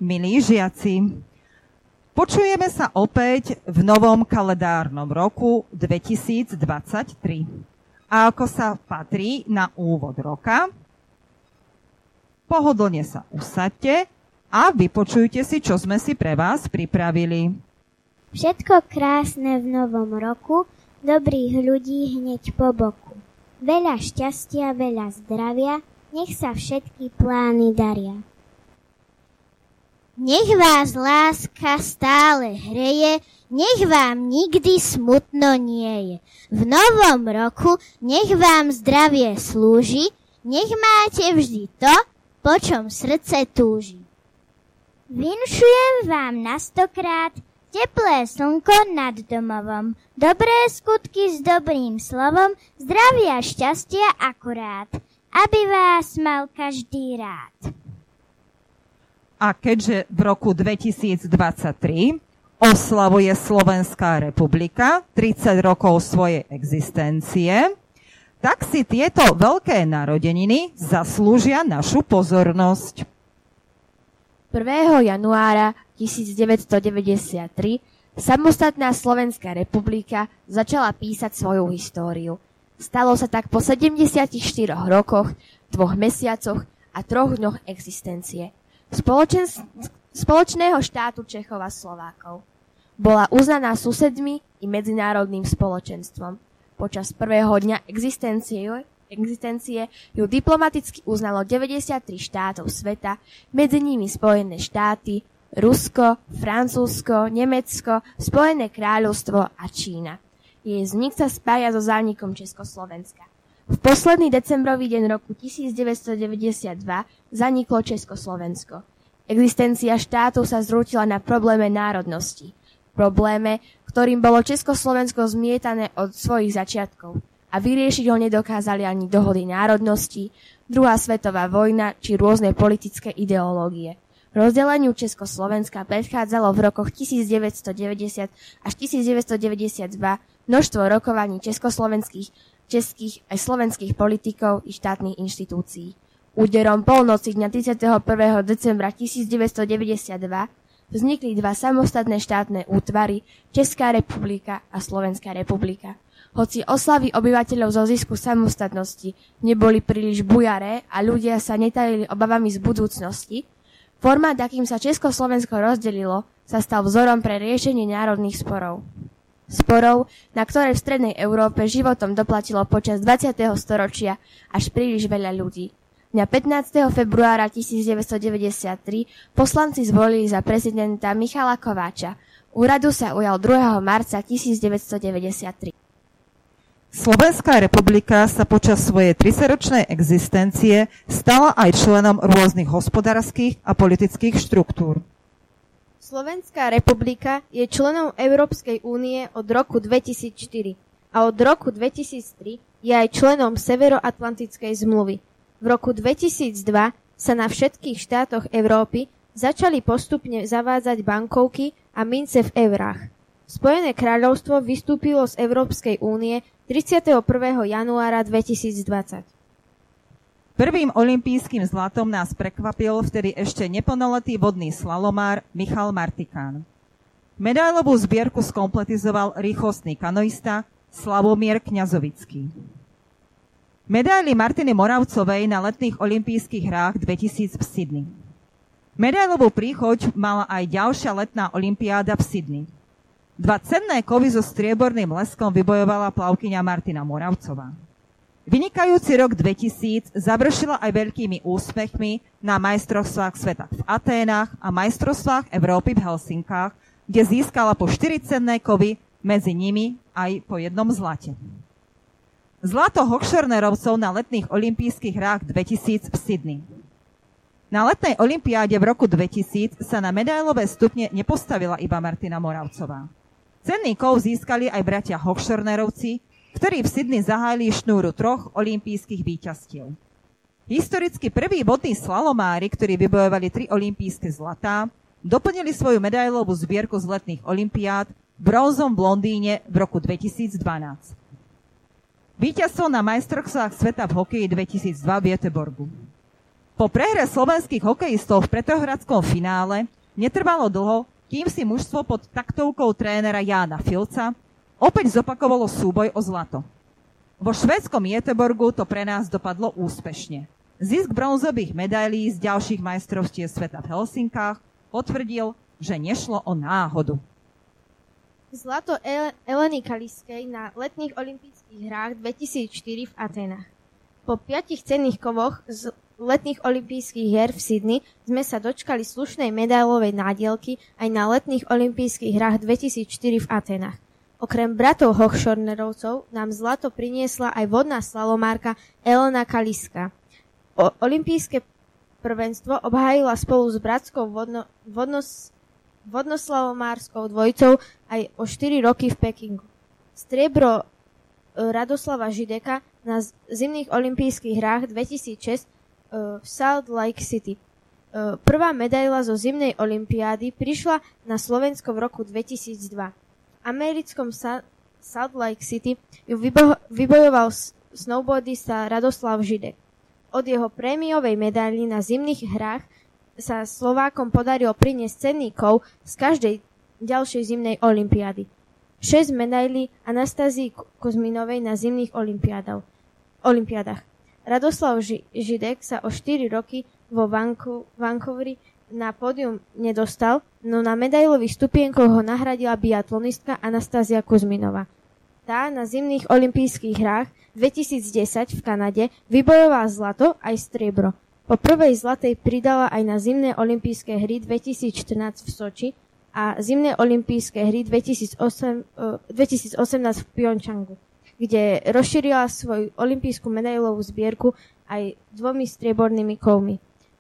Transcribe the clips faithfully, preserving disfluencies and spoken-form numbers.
milí žiaci, počujeme sa opäť v novom kalendárnom roku dvetisícdvadsaťtri. A ako sa patrí na úvod roka, pohodlne sa usaďte a vypočujte si, čo sme si pre vás pripravili. Všetko krásne v novom roku, dobrých ľudí hneď po boku. Veľa šťastia, veľa zdravia, nech sa všetky plány daria. Nech vás láska stále hreje, nech vám nikdy smutno nie je. V novom roku nech vám zdravie slúži, nech máte vždy to, po čom srdce túži. Vinšujem vám na stokrát teplé slnko nad domovom, dobré skutky s dobrým slovom, zdravia šťastia akurát, aby vás mal každý rád. A keďže v roku dvetisícdvadsaťtri oslavuje Slovenská republika tridsať rokov svojej existencie, tak si tieto veľké narodeniny zaslúžia našu pozornosť. prvého januára tisícdeväťstodeväťdesiattri samostatná Slovenská republika začala písať svoju históriu. Stalo sa tak po sedemdesiatich štyroch rokoch, dvoch mesiacoch a troch dňoch existencie Spoločen... spoločného štátu Čechov a Slovákov. Bola uznaná susedmi i medzinárodným spoločenstvom. Počas prvého dňa existencie, existencie ju diplomaticky uznalo deväťdesiattri štátov sveta, medzi nimi Spojené štáty, Rusko, Francúzsko, Nemecko, Spojené kráľovstvo a Čína. Jej vznik sa spája so zánikom Československa. V posledný decembrový deň roku tisícdeväťstodeväťdesiatdva zaniklo Československo. Existencia štátu sa zrútila na probléme národnosti. Probléme, ktorým bolo Československo zmietané od svojich začiatkov a vyriešiť ho nedokázali ani dohody národností, druhá svetová vojna či rôzne politické ideológie. Rozdeleniu Československa predchádzalo v rokoch tisícdeväťstodeväťdesiat až tisícdeväťstodeväťdesiatdva množstvo rokovaní československých, českých aj slovenských politikov i štátnych inštitúcií. Úderom polnoci dňa tridsiateho prvého decembra tisícdeväťstodeväťdesiatdva vznikli dva samostatné štátne útvary, Česká republika a Slovenská republika. Hoci oslavy obyvateľov zo zisku samostatnosti neboli príliš bujaré a ľudia sa netajili obavami z budúcnosti, formát, akým sa Československo rozdelilo, sa stal vzorom pre riešenie národných sporov. Sporov, na ktoré v strednej Európe životom doplatilo počas dvadsiateho storočia až príliš veľa ľudí. Dňa pätnásteho februára tisícdeväťstodeväťdesiattri poslanci zvolili za prezidenta Michala Kováča. Úradu sa ujal druhého marca tisícdeväťstodeväťdesiattri. Slovenská republika sa počas svojej tridsaťročnej existencie stala aj členom rôznych hospodárskych a politických štruktúr. Slovenská republika je členom Európskej únie od roku dvetisícštyri a od roku dvetisíctri je aj členom Severoatlantickej zmluvy. V roku dvetisícdva sa na všetkých štátoch Európy začali postupne zavádzať bankovky a mince v eurách. Spojené kráľovstvo vystúpilo z Európskej únie tridsiateho prvého januára dvetisícdvadsať. Prvým olympijským zlatom nás prekvapil vtedy ešte neplnoletý vodný slalomár Michal Martikán. Medailovú zbierku skompletizoval rýchlostný kanoista Slavomír Kňazovický. Medaily Martiny Moravcovej na letných olympijských hrách dvetisíc v Sydney. Medailovú príchoď mala aj ďalšia letná olympiáda v Sydney. Dva cenné kovy so strieborným leskom vybojovala plavkyňa Martina Moravcová. Vynikajúci rok dvetisíc završila aj veľkými úspechmi na majstrovstvách sveta v Aténach a majstrovstvách Európy v Helsinkách, kde získala po štyri cenné kovy, medzi nimi aj po jednom zlate. Zlato hochšornerovcov na letných olympijských hrách dvetisíc v Sydney. Na letnej olympiáde v roku dvetisíc sa na medailové stupne nepostavila iba Martina Moravcová. Cenný kov získali aj bratia hochšornerovci, ktorí v Sydney zahájili šnúru troch olympijských víťazstiev. Historicky prví vodní slalomári, ktorí vybojovali tri olympijské zlatá, doplnili svoju medailovú zbierku z letných olympiád bronzom v Londýne v roku dvetisícdvanásť. Víťazstvo na majstrovstvách sveta v hokeji dvetisícdva v Göteborgu. Po prehre slovenských hokejistov v Petrohradskom finále netrvalo dlho, kým si mužstvo pod taktovkou trénera Jána Filca opäť zopakovalo súboj o zlato. Vo švédskom Göteborgu to pre nás dopadlo úspešne. Zisk bronzových medailí z ďalších majstrovstiev sveta v Helsinkách potvrdil, že nešlo o náhodu. Zlato Eleny Kaliskej na letných olympijských hrách dvetisícštyri v Atenách. Po piatich cenných kovoch z letných olympijských hier v Sydney sme sa dočkali slušnej medailovej nádielky aj na letných olympijských hrách dvetisícštyri v Atenách. Okrem bratov Hochschornerovcov nám zlato priniesla aj vodná slalomárka Elena Kaliska. O olympijské prvenstvo obhájila spolu s bratskou vodno, vodnos, vodnoslalomárskou dvojicou aj o štyri roky v Pekingu. Striebro Radoslava Žideka na zimných olympijských hrách dvetisícšesť v Salt Lake City. Prvá medaila zo zimnej olympiády prišla na Slovensko v roku dvetisícdva. V americkom Sa- Salt Lake City ju vybo- vybojoval s- snowboardista Radoslav Židek. Od jeho prémiovej medaily na zimných hrách sa Slovákom podarilo priniesť cenný kov z každej ďalšej zimnej olympiády. šesť medailí Anastázii Kuzminovej na zimných olympiádach. Radoslav Židek sa o štyri roky vo Vanku- Vancouveri na pódium nedostal, no na medailových stupienkoch ho nahradila biatlonistka Anastázia Kuzminová. Tá na zimných olympijských hrách dvetisícdesať v Kanade vybojovala zlato aj striebro. Po prvej zlatej pridala aj na zimné olympijské hry dvetisícštrnásť v Soči a zimné olympijské hry dvetisícosem, dvetisícosemnásť v Pyeongchangu, kde rozšírila svoju olympijskú medailovú zbierku aj dvomi striebornými kovmi.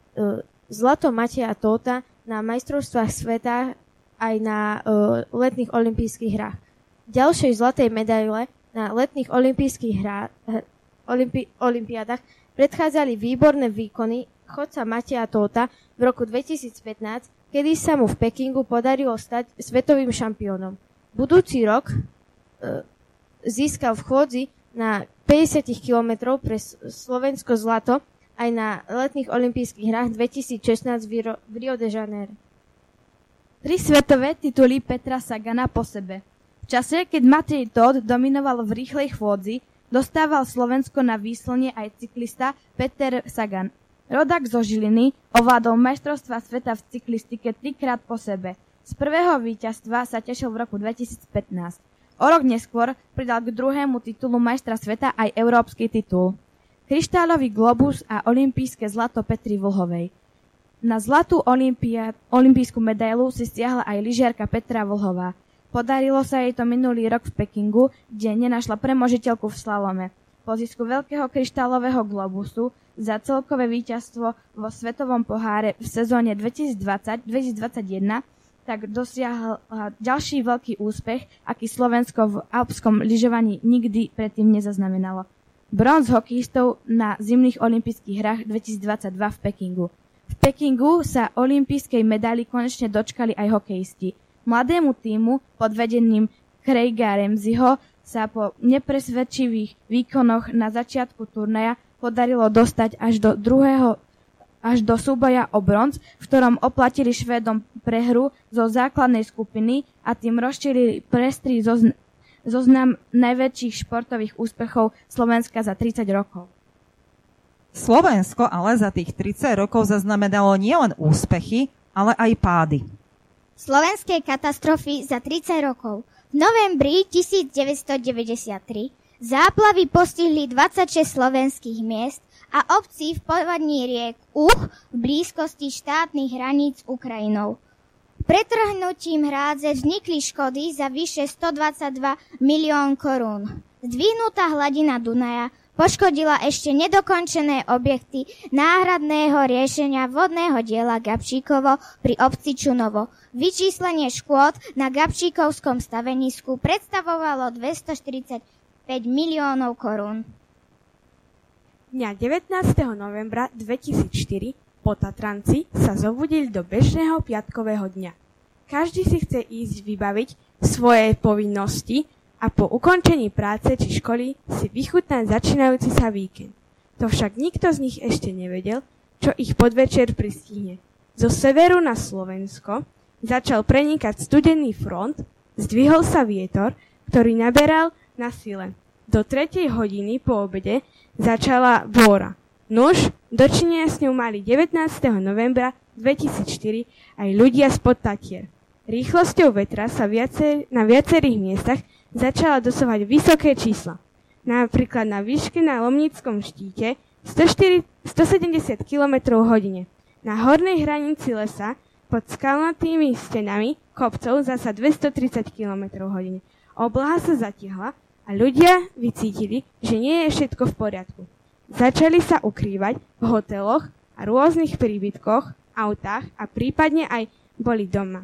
Zlato Mateja Tóta na majstrovstvách sveta aj na uh, letných olympijských hrách. Ďalšej zlatej medaile na letných olympijských hrách, olympi, olympiádach predchádzali výborné výkony chodca Mateja Tóta v roku dvetisícpätnásť, kedy sa mu v Pekingu podarilo stať svetovým šampiónom. Budúci rok uh, získal v chôdzi na päťdesiat kilometrov pre Slovensko zlato aj na letných olympijských hrách dvetisícšestnásť v Rio de Janeiro. Tri svetové tituly Petra Sagana po sebe. V čase, keď Matej Tóth dominoval v rýchlej chôdzi, dostával Slovensko na výslnie aj cyklista Peter Sagan. Rodak zo Žiliny ovládol majstrovstvá sveta v cyklistike trikrát po sebe. Z prvého víťazstva sa tešil v roku dvetisícpätnásť. O rok neskôr pridal k druhému titulu majstra sveta aj európsky titul. Kryštálový globus a olympijské zlato Petry Vlhovej. Na zlatú olympia, olympijskú medailu si stiahla aj lyžiarka Petra Vlhová. Podarilo sa jej to minulý rok v Pekingu, kde nenašla premožiteľku v slalome. Po zisku veľkého kryštálového globusu za celkové víťazstvo vo svetovom poháre v sezóne dvetisícdvadsať dvetisícdvadsaťjeden tak dosiahla ďalší veľký úspech, aký Slovensko v alpskom lyžovaní nikdy predtým nezaznamenalo. Bronz hokejistov na zimných olympijských hrách dvetisícdvadsaťdva v Pekingu. V Pekingu sa olympijskej medaily konečne dočkali aj hokejisti. Mladému tímu pod vedením Craiga Ramseyho sa po nepresvedčivých výkonoch na začiatku turnaja podarilo dostať až do druhého až do súboja o bronz, v ktorom oplatili Švédom prehru zo základnej skupiny a tým rozšírili prestrý zozn- zoznam najväčších športových úspechov Slovenska za tridsať rokov. Slovensko ale za tých tridsať rokov zaznamenalo nielen úspechy, ale aj pády. Slovenské katastrofy za tridsať rokov. V novembri devätnásťstodeväťdesiattri záplavy postihli dvadsaťšesť slovenských miest a obcí v povodní riek Uch v blízkosti štátnych hraníc s Ukrajinou. Pretrhnutím hrádze vznikli škody za vyše stodvadsaťdva milión korún. Zdvihnutá hladina Dunaja poškodila ešte nedokončené objekty náhradného riešenia vodného diela Gabčíkovo pri obci Čunovo. Vyčíslenie škôd na Gabčíkovskom stavenisku predstavovalo dvestoštyridsaťpäť miliónov korún. Dňa devätnásteho novembra dvetisícštyri po Tatranci sa zobudili do bežného piatkového dňa. Každý si chce ísť vybaviť svoje povinnosti a po ukončení práce či školy si vychutnať začínajúci sa víkend. To však nikto z nich ešte nevedel, čo ich podvečer pristihne. Zo severu na Slovensko začal prenikať studený front, zdvihol sa vietor, ktorý naberal na sile. Do tretej hodiny po obede začala búra. Nuž, dočinenia s ňou mali devätnásteho novembra dvetisícštyri aj ľudia spod Tatier. Rýchlosťou vetra sa viacer, na viacerých miestach začala dosávať vysoké čísla. Napríklad na výške na Lomnickom štíte stosedemdesiat kilometrov v hodine. Na hornej hranici lesa pod skalnatými stenami kopcov zasa dvestotridsať kilometrov v hodine. Obloha sa zatiahla a ľudia vycítili, že nie je všetko v poriadku. Začali sa ukrývať v hoteloch a rôznych príbytkoch, autách a prípadne aj boli doma.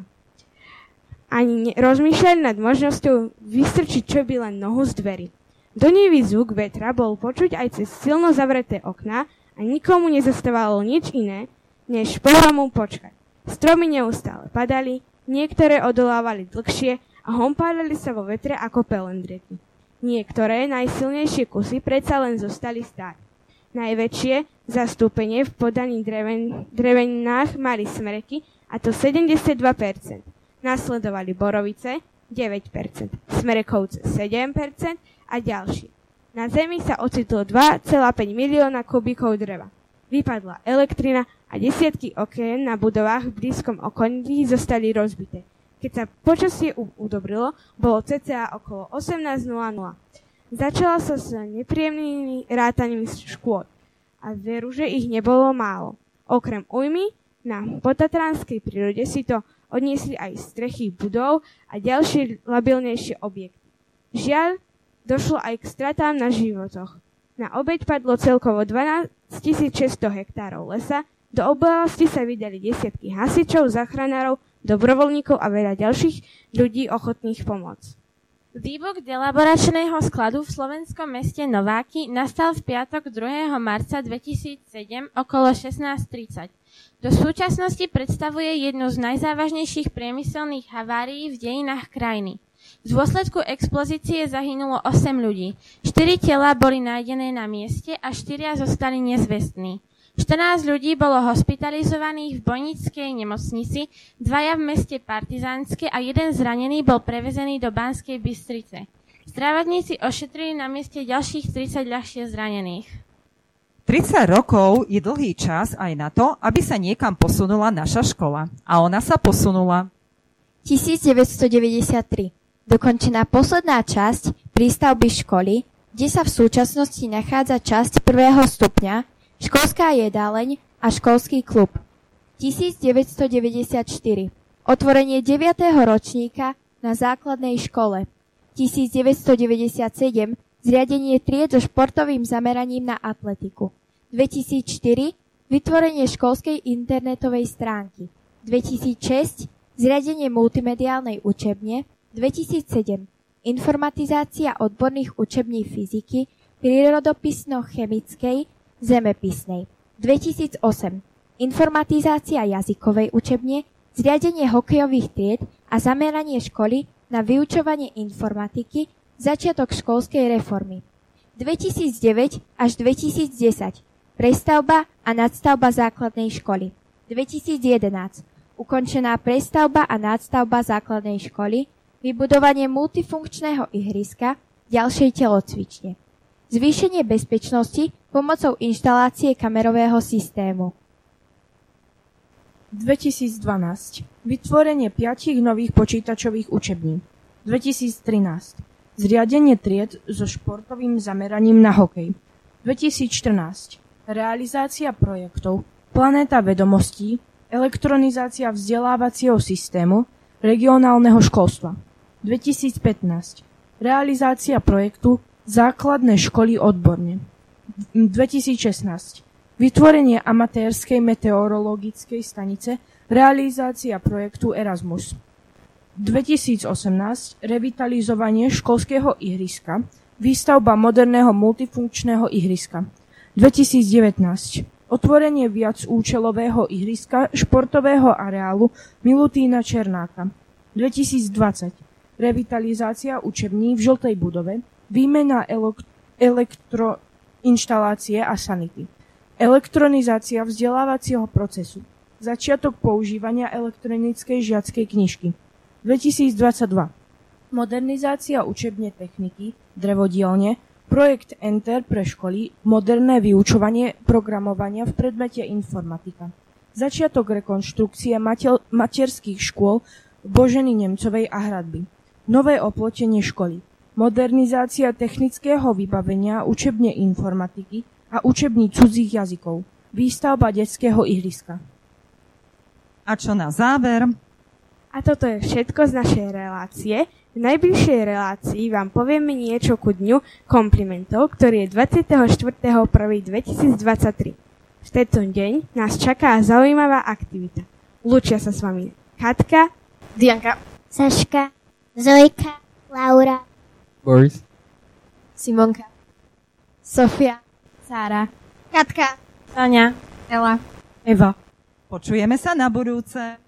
Ani rozmýšľali nad možnosťou vystrčiť čo by len nohu z dverí. Donivý zvuk vetra bol počuť aj cez silno zavreté okná a nikomu nezostávalo nič iné, než pomalu počkať. Stromy neustále padali, niektoré odolávali dlhšie a hompálili sa vo vetre ako pelendrety. Niektoré najsilnejšie kusy predsa len zostali stáť. Najväčšie zastúpenie v podaní dreven, dreveninách mali smreky, a to sedemdesiatdva percent. Nasledovali borovice deväť percent, smrekovce sedem percent a ďalšie. Na zemi sa ocitlo dva celé päť milióna kubíkov dreva. Vypadla elektrina a desiatky okien na budovách v blízkom okolí zostali rozbité. Keď sa počasie udobrilo, bolo cca okolo osemnásť nula nula. Začala sa s nepríjemnými rátaním škôd a veru, že ich nebolo málo. Okrem ujmy na potatranskej prírode si to odniesli aj strechy budov a ďalšie labilnejšie objekty. Žiaľ, došlo aj k stratám na životoch. Na obeť padlo celkovo dvanásťtisícšesťsto hektárov lesa, do oblasti sa vydali desiatky hasičov, záchranárov, dobrovoľníkov a veľa ďalších ľudí ochotných pomôcť. Výbuch delaboračného skladu v slovenskom meste Nováky nastal v piatok druhého marca dvetisícsedem okolo šestnásť tridsať. Do súčasnosti predstavuje jednu z najzávažnejších priemyselných havárií v dejinách krajiny. V dôsledku explozície zahynulo osem ľudí. štyri telá boli nájdené na mieste a štyria zostali nezvestní. štrnásť ľudí bolo hospitalizovaných v Bojnickej nemocnici, dvaja v meste Partizánske a jeden zranený bol prevezený do Banskej Bystrice. Zdravotníci ošetrili na mieste ďalších tridsať ľahšie zranených. tridsať rokov je dlhý čas aj na to, aby sa niekam posunula naša škola. A ona sa posunula. tisícdeväťstodeväťdesiattri. Dokončená posledná časť prístavby školy, kde sa v súčasnosti nachádza časť prvého stupňa, školská jedáleň a školský klub. tisícdeväťstodeväťdesiatštyri. Otvorenie deviateho ročníka na základnej škole. tisícdeväťstodeväťdesiatsedem. Zriadenie tried so športovým zameraním na atletiku. dvetisícštyri. Vytvorenie školskej internetovej stránky. dvetisícšesť. Zriadenie multimediálnej učebne. dvetisícsedem. Informatizácia odborných učební fyziky, prírodopisno-chemickej, zemepisnej. dvetisícosem. Informatizácia jazykovej učebne, zriadenie hokejových tried a zameranie školy na vyučovanie informatiky, začiatok školskej reformy. dvetisícdeväť až dvetisícdesať. Prestavba a nadstavba základnej školy. dvetisícjedenásť. Ukončená prestavba a nadstavba základnej školy, vybudovanie multifunkčného ihriska, ďalšej telocvične. Zvýšenie bezpečnosti pomocou inštalácie kamerového systému. dvetisícdvanásť. Vytvorenie piatich nových počítačových učební. dvetisíctrinásť. Zriadenie tried so športovým zameraním na hokej. dvetisícštrnásť. Realizácia projektov Planéta vedomostí, elektronizácia vzdelávacieho systému, regionálneho školstva. dvetisícpätnásť. Realizácia projektu Základné školy odborne. dvetisícšestnásť. Vytvorenie amatérskej meteorologickej stanice, realizácia projektu Erasmus. dvetisícosemnásť. Revitalizovanie školského ihriska, výstavba moderného multifunkčného ihriska. dvetisícdevätnásť. Otvorenie viacúčelového ihriska športového areálu Milutína Černáka. dvetisícdvadsať. Revitalizácia učební v žltej budove, výmena elok- elektroinštalácie a sanity. Elektronizácia vzdelávacieho procesu. Začiatok používania elektronickej žiackej knižky. dvetisícdvadsaťdva. Modernizácia učebne techniky, drevodielne, projekt Enter pre školy, moderné vyučovanie programovania v predmete informatika. Začiatok rekonštrukcie mater- materských škôl Boženy Nemcovej a Hradby. Nové oplotenie školy. Modernizácia technického vybavenia učebne informatiky a učební cudzích jazykov. Výstavba detského ihriska. A čo na záver? A toto je všetko z našej relácie. V najbližšej relácii vám povieme niečo ku dňu komplimentov, ktorý je dvadsiateho štvrtého prvého dvetisícdvadsaťtri. V tento deň nás čaká zaujímavá aktivita. Lúčia sa s vami Katka, Dianka, Saška, Zojka, Laura, Boris, Simonka, Sofia, Sára, Katka, Tania. Ela. Eva. Počujeme sa na budúce.